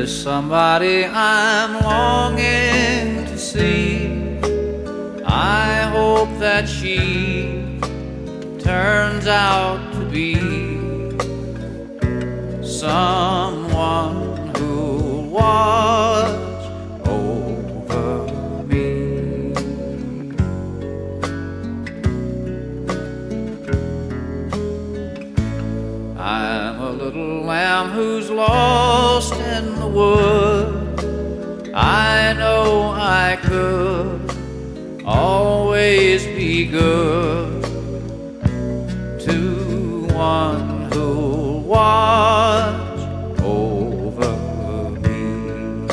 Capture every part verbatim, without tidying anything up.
There's somebody I'm longing to see. I hope that she turns out to be someone who'll watch over me. I'm a little lamb who's lost in the wood. I know I could always be good to one who'll watch over me.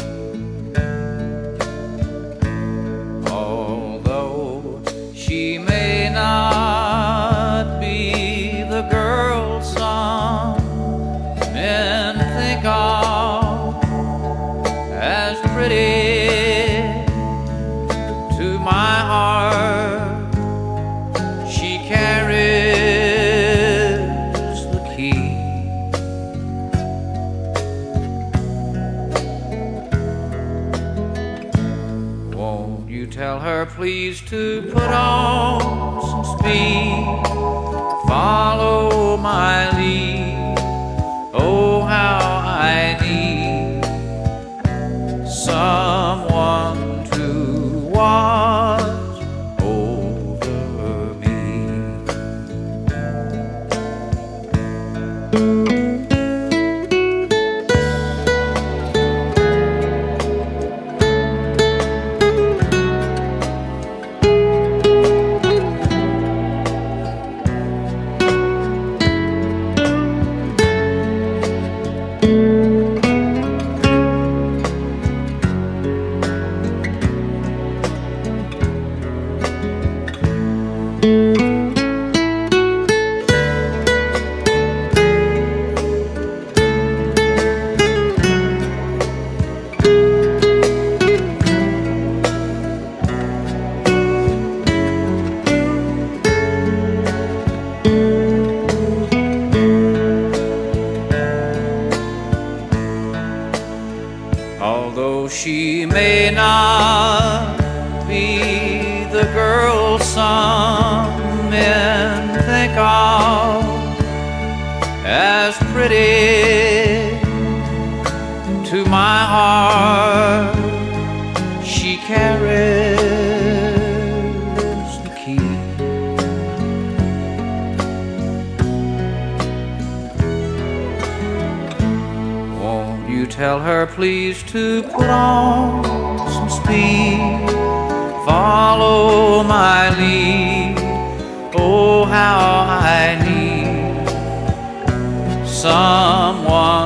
Although she may not be the girl some men think of as pretty, to my heart she carries the key. Won't you tell her please to put on some speed, follow my lead? Oh, how I need someone to watch over me. Although she may not be the girl some men think of as pretty, to my heart she carries the key. Won't you tell her please to put on some speed, follow my lead? Oh, how I need someone